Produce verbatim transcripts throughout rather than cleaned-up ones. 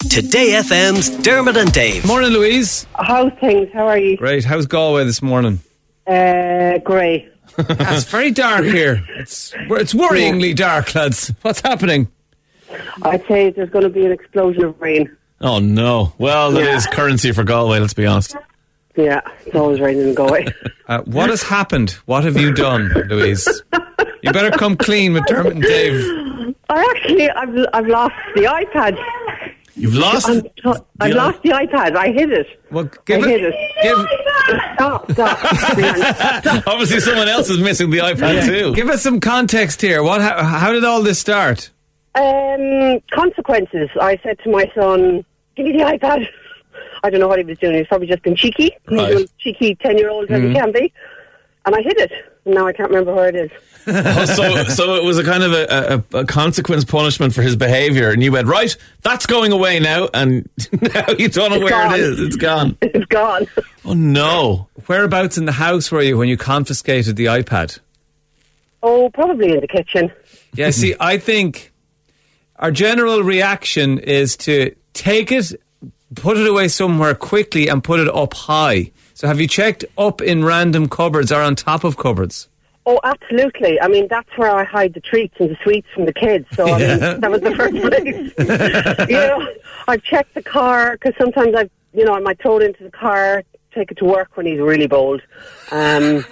Today F M's Dermot and Dave. Morning, Louise. How's things? How are you? Great. How's Galway this morning? Uh, grey. It's very dark here. It's it's worryingly dark, lads. What's happening? I'd say there's going to be an explosion of rain. Oh, no. Well, that Yeah. is currency for Galway, let's be honest. Yeah, it's always raining in Galway. Uh, what has happened? What have you done, Louise? You better come clean with Dermot and Dave. I actually, I've I've lost the iPad. You've lost... I'm t- I've the lost the iPad. I hid it. Well, give I it. hid it. Give, Stop, stop, man. Stop. Obviously, someone else is missing the iPad too. give us some context here. What? How, how did all this start? Um, consequences. I said to my son, give me the iPad. I don't know what he was doing. He was probably just being cheeky. Right. Usual cheeky ten-year-old as he can be. And I hid it. And now I can't remember where it is. Oh, so, so it was a kind of a, a, a consequence punishment for his behaviour, and you went, right, that's going away now, and now you don't know It's where gone. it is. It's gone. It's gone. Oh, no. Whereabouts in the house were you when you confiscated the iPad? Oh, probably in the kitchen. Yeah, see, I think our general reaction is to take it, put it away somewhere quickly and put it up high. So have you checked up in random cupboards or on top of cupboards? Oh, absolutely. I mean, that's where I hide the treats and the sweets from the kids. So I mean, that was the first place. You know, I've checked the car because sometimes I, you know, I might throw it into the car, take it to work when he's really bold. Um,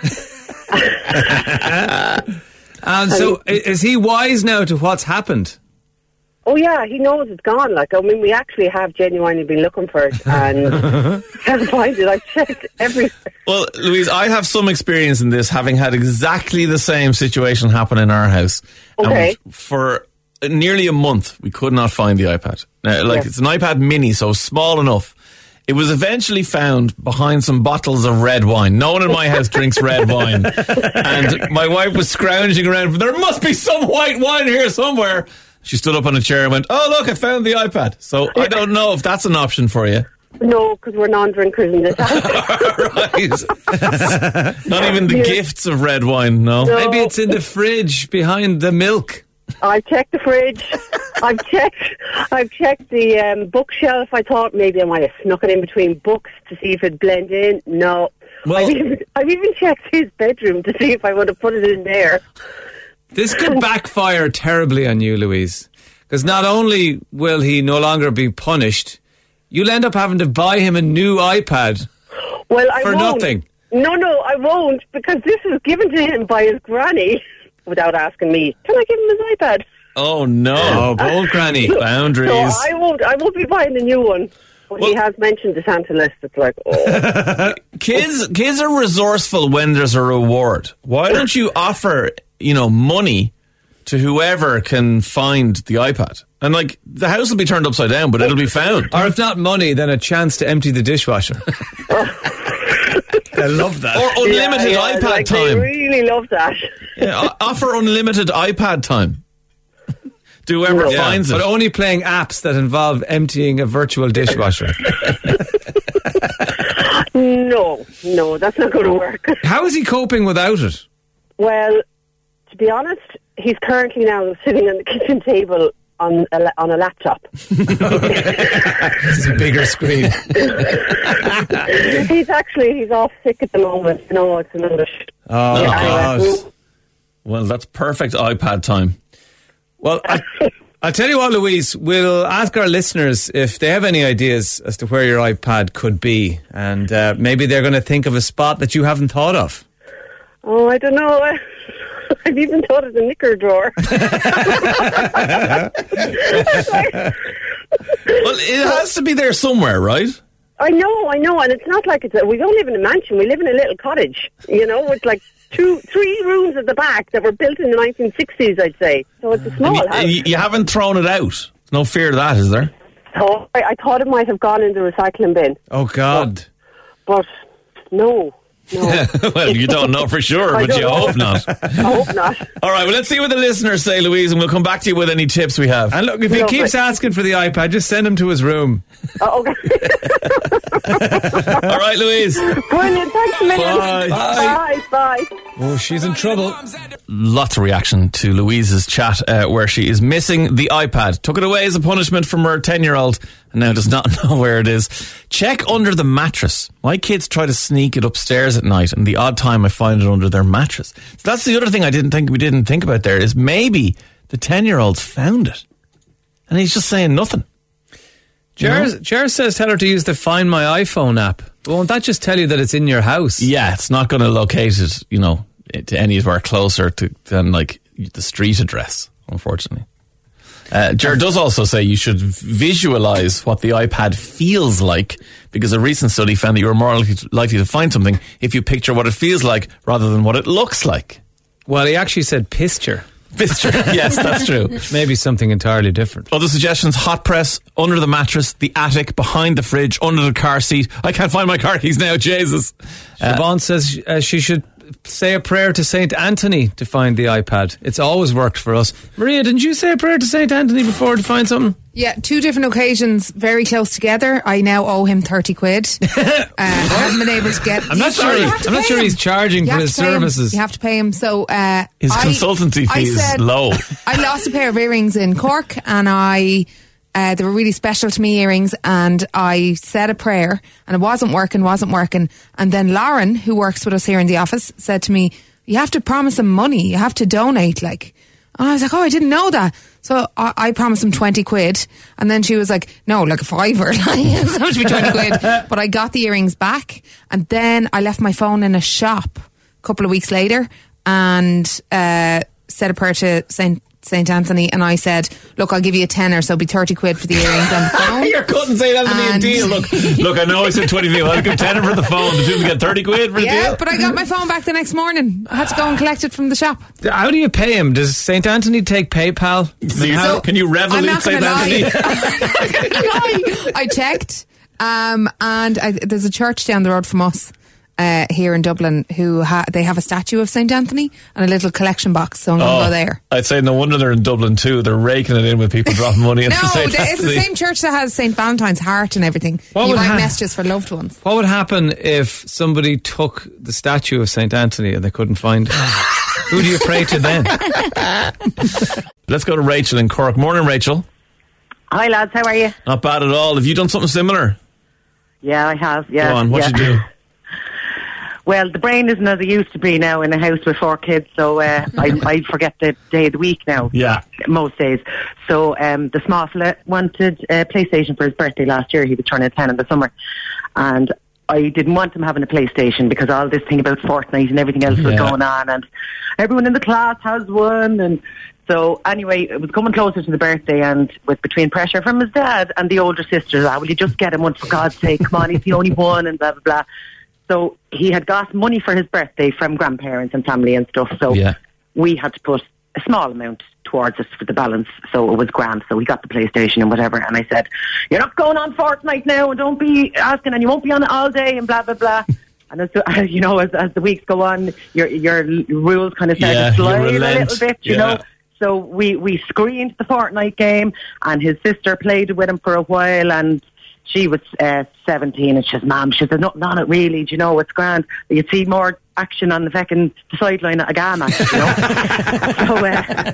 And so i- is he wise now to what's happened? oh yeah, he knows it's gone. Like, I mean, we actually have genuinely been looking for it and can't find it. I've checked everywhere. Well, Louise, I have some experience in this, having had exactly the same situation happen in our house. Okay. And for nearly a month, we could not find the iPad. Now, like, Yeah. it's an iPad mini, so small enough. It was eventually found behind some bottles of red wine. No one in my house drinks red wine. And my wife was scrounging around. There must be some white wine here somewhere. She stood up on a chair and went, oh, look, I found the iPad. So I don't know if that's an option for you. No, because we're non-drinkers in this house. Right. Not even the Yeah. gifts of red wine, no. No. Maybe it's in the fridge behind the milk. I've checked the fridge. I've checked. I've checked the um, bookshelf. I thought maybe I might have snuck it in between books to see if it'd blend in. No. Well- I've, even, I've even checked his bedroom to see if I would have put it in there. This could backfire terribly on you, Louise. Because not only will he no longer be punished, you'll end up having to buy him a new iPad. Well, I For won't. nothing. No, no, I won't, because this was given to him by his granny without asking me. Can I give him his iPad? Oh, no. Oh, bold granny. Boundaries. So I won't. I won't be buying a new one. But he Well- has mentioned the Santa list. It's like, oh, Kids, kids are resourceful when there's a reward. Why don't you offer, you know, money to whoever can find the iPad? And, like, the house will be turned upside down, but it'll be found. Or if not money, then a chance to empty the dishwasher. I love that. Or unlimited Yeah, yeah, iPad like, They time. really love that. Yeah, o- offer unlimited iPad time. To whoever Yeah, finds it. But only playing apps that involve emptying a virtual dishwasher. No, no, that's not going to work. How is he coping without it? Well, to be honest, he's currently now sitting on the kitchen table on a, la- on a laptop. This is a bigger screen. He's actually, he's off sick at the moment. No, it's another... Sh- Oh, Yeah, God. Well, that's perfect iPad time. Well, I, I'll tell you what, Louise, we'll ask our listeners if they have any ideas as to where your iPad could be. And uh, maybe they're going to think of a spot that you haven't thought of. Oh, I don't know. I've even thought of the knicker drawer. Well, it has to be there somewhere, right? I know, I know, and it's not like it's a, we don't live in a mansion. We live in a little cottage, you know, with like two, three rooms at the back that were built in the nineteen sixties, I'd say. So it's a small And house. you, you, you haven't thrown it out. There's no fear of that, is there? So I, I thought it might have gone in the recycling bin, Oh, God. but no, no, Well, you don't know for sure, I but don't you know. hope not. I hope not. All right, well, let's see what the listeners say, Louise, and we'll come back to you with any tips we have. And look, if he No, keeps but- asking for the iPad, just send him to his room. Oh, okay. All right, Louise. Brilliant. Thanks a million. Bye. Bye. Bye. Oh, she's in trouble. Lots of reaction to Louise's chat uh, where she is missing the iPad. Took it away as a punishment from her ten-year-old, and now does not know where it is. Check under the mattress. My kids try to sneak it upstairs at night, and the odd time I find it under their mattress. So that's the other thing I didn't think we didn't think about there is maybe the ten-year-old's found it, and he's just saying nothing. Jar, Jar says tell her to use the Find My iPhone app. Won't that just tell you that it's in your house? Yeah, it's not going to locate it, you know, to anywhere closer to than like the street address, unfortunately. Uh, Jar does also say you should visualise what the iPad feels like, because a recent study found that you are more likely to, likely to find something if you picture what it feels like rather than what it looks like. Well, he actually said pisture. Pisture, yes, that's true. Maybe something entirely different. Other suggestions: hot press, under the mattress, the attic, behind the fridge, under the car seat. I can't find my car keys now, Jesus. Siobhan uh, says uh, she should say a prayer to Saint Anthony to find the iPad. It's always worked for us. Maria, didn't you say a prayer to Saint Anthony before to find something? Yeah, two different occasions, very close together. I now owe him thirty quid. uh, I haven't been able to get. I'm not sure. He, I'm not sure him. he's charging you for his services. Him. You have to pay him. So uh, his I, consultancy fee is low. I lost a pair of earrings in Cork, and I. Uh, they were really special to me, earrings, and I said a prayer, and it wasn't working, wasn't working. And then Lauren, who works with us here in the office, said to me, you have to promise him money, you have to donate, like. And I was like, oh, I didn't know that. So I, I promised him twenty quid, and then she was like, no, like a fiver, like, it's supposed to be twenty quid. But I got the earrings back, and then I left my phone in a shop a couple of weeks later, and uh, said a prayer to Saint Saint Anthony, and I said, look, I'll give you a tenner, so it'll be thirty quid for the earrings on the phone. You're cutting Saint Anthony a deal. Look, look, I know I said twenty quid. I'll give tenner for the phone. The two get thirty quid for the yeah, deal. Yeah, but I got my phone back the next morning. I had to go and collect it from the shop. How do you pay him? Does Saint Anthony take PayPal? So you, how, can you revolute Saint Anthony? I checked, um, and I, there's a church down the road from us. Uh, here in Dublin, who ha- they have a statue of Saint Anthony and a little collection box, so I'm going to oh, go there. I'd say no wonder they're in Dublin too. They're raking it in with people dropping money into no, Saint it's Anthony. the same church that has Saint Valentine's heart and everything. What you write ha- messages for loved ones. What would happen if somebody took the statue of Saint Anthony and they couldn't find it? Who do you pray to then? Let's go to Rachel in Cork. Morning, Rachel. Hi lads, how are you? Not bad at all. Have you done something similar? Yeah, I have. Yeah. Go on, what'd yeah. you do? Well, the brain isn't as it used to be now in a house with four kids, so uh, I, I forget the day of the week now. Yeah. Most days. So um, the small fella wanted a PlayStation for his birthday last year. He was turning ten in the summer. And I didn't want him having a PlayStation because all this thing about Fortnite and everything else was yeah. going on. And everyone in the class has one. And so anyway, it was coming closer to the birthday, and with between pressure from his dad and the older sisters, ah, will you just get him one for God's sake? Come on, he's the only one, and blah, blah, blah. So he had got money for his birthday from grandparents and family and stuff. So yeah. we had to put a small amount towards us for the balance. So it was grand. So we got the PlayStation and whatever. And I said, you're not going on Fortnite now, and don't be asking, and you won't be on it all day, and blah, blah, blah. And as, you know, as, as the weeks go on, your your rules kind of start yeah, to slide a little bit, you yeah. know. So we, we screened the Fortnite game, and his sister played with him for a while, and she was uh, seventeen, and she says, Mom, she says, there's nothing on it really, do you know, it's grand. You'd see more action on the fucking the sideline at a game match, you know. so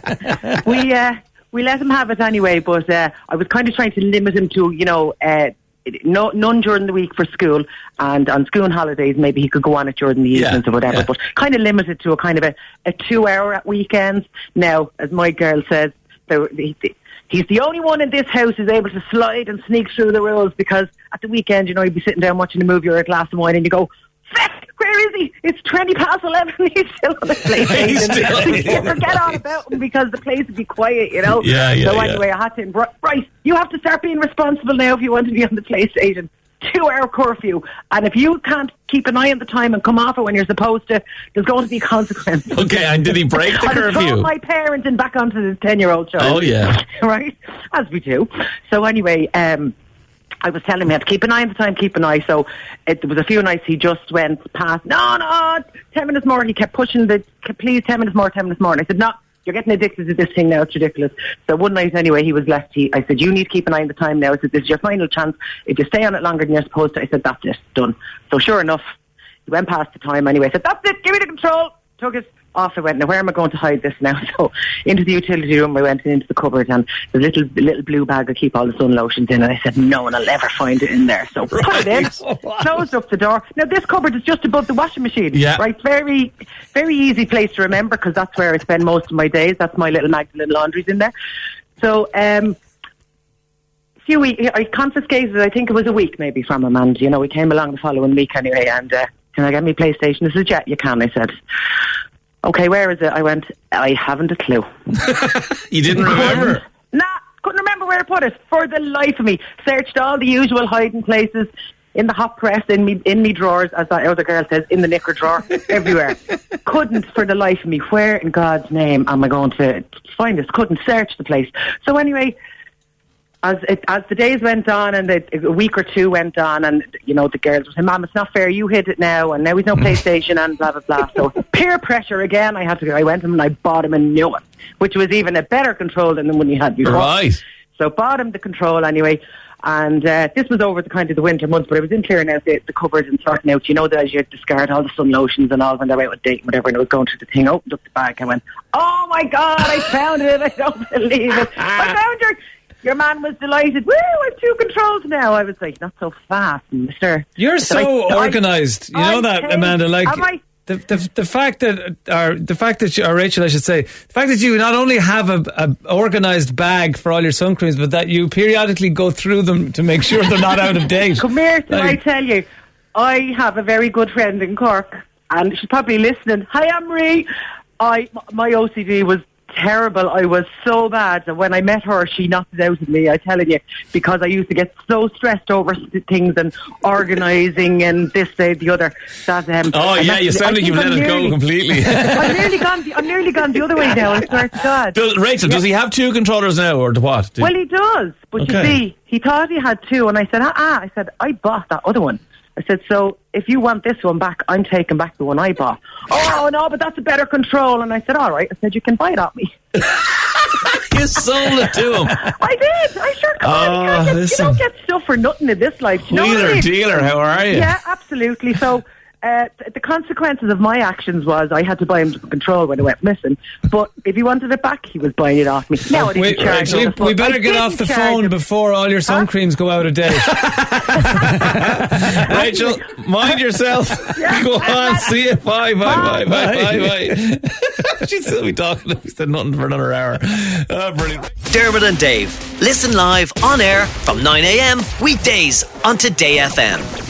uh, we uh, we let him have it anyway, but uh, I was kind of trying to limit him to, you know, uh, no, none during the week for school, and on school holidays maybe he could go on it during the evenings yeah, or whatever, yeah. but kind of limited to a kind of a, a two hour at weekends. Now, as my girl says, the, the, the he's the only one in this house who's able to slide and sneak through the rules, because at the weekend, you know, you'd be sitting down watching a movie or a glass of wine, and you go, where is he? It's twenty past eleven. He's still on the PlayStation. You forget all about him because the place would be quiet, you know. Yeah, yeah, so anyway, yeah. I had to, right, you have to start being responsible now if you want to be on the PlayStation. Two-hour curfew, and if you can't keep an eye on the time and come off it when you're supposed to, there's going to be consequences. Okay, and did he break the I curfew? I my parents and back onto this ten-year-old child. Oh, yeah. Right? As we do. So anyway, um, I was telling him, have to keep an eye on the time, keep an eye. So it, there was a few nights he just went past, no, no, ten minutes more. He kept pushing the, please, ten minutes more, ten minutes more. And I said, no, you're getting addicted to this thing now, it's ridiculous. So one night anyway, he was left, he, I said, you need to keep an eye on the time now. I said, this is your final chance. If you stay on it longer than you're supposed to, I said, that's it, done. So sure enough, he went past the time anyway. I said, that's it, give me the control. Took it, off I went. Now, where am I going to hide this now? So, into the utility room, I went into the cupboard, and the little little blue bag I keep all the sun lotions in, and I said, no one will ever find it in there. So, put it in, closed up the door. Now, this cupboard is just above the washing machine. Yeah. Right? Very, very easy place to remember, because that's where I spend most of my days. That's my little Magdalene laundries in there. So, um... few weeks, I confiscated, I think it was a week maybe from him, and you know, we came along the following week anyway, and uh, can I get me PlayStation? This is, yeah, you can, I said. Okay, where is it? I went, I haven't a clue. You didn't remember? Nah, couldn't remember where I put it, for the life of me. Searched all the usual hiding places, in the hot press, in me, in me drawers, as that other girl says, in the knicker drawer, everywhere. Couldn't for the life of me, where in God's name am I going to find this? Couldn't search the place. So anyway, As it, as the days went on, and the, a week or two went on, and you know, the girls were saying, "Mom, it's not fair. You hid it now, and now he's no PlayStation," and blah blah blah. So peer pressure again. I had to. I went to him and I bought him a new one, which was even a better control than the one he had before. Right. So bought him the control anyway, and uh, this was over the kind of the winter months. But I was in clearing out the, the cupboard and sorting out. You know, that as you discard all the sun lotions and all when they're out with date, whatever. And I was going through the thing, opened up the bag, and went, "Oh my God, I found it! I don't believe it! I found your." Your man was delighted. Woo, I have two controls now. I was like, not so fast, mister. You're so so I, organised. You I, know that, I, Amanda. Like I, the, the the fact that, or the fact that, you, or Rachel, I should say, the fact that you not only have a, a organised bag for all your sun creams, but that you periodically go through them to make sure they're not out of date. Come here, till like, I tell you, I have a very good friend in Cork, and she's probably listening. Hi, Anne-Marie. I my O C D was terrible. I was so bad that when I met her, she knocked it out of me, I'm telling you, because I used to get so stressed over things and organising and this, that, the other. That, um, oh yeah, actually, you sound like you've let I'm it nearly, go completely. I'm nearly gone. The, I'm nearly gone the other way now. I swear to God. Does, Rachel, yeah. Does he have two controllers now, or what? Did, well, he does, but okay. you see, he thought he had two, and I said, ah, ah, I said, I bought that other one. I said, so if you want this one back, I'm taking back the one I bought. Oh, no, but that's a better control. And I said, all right. I said, you can buy it off me. You sold it to him. I did. I sure could. Oh, you, listen. you don't get stuff for nothing in this life. You know Wheeler what I mean? dealer, how are you? Yeah, absolutely. So uh, th- the consequences of my actions was I had to buy him the control when it went missing. But if he wanted it back, he was buying it off me. Now I didn't Wait, charge we, him. we better I get off the phone him. before all your sun huh? creams go out of date. Rachel, mind yourself. Yeah. Go on, see you. Bye, bye, bye, bye, bye, bye. She'd still be talking if we said nothing for another hour. Oh, brilliant. Dermot and Dave. Listen live on air from nine a.m. weekdays on Today F M.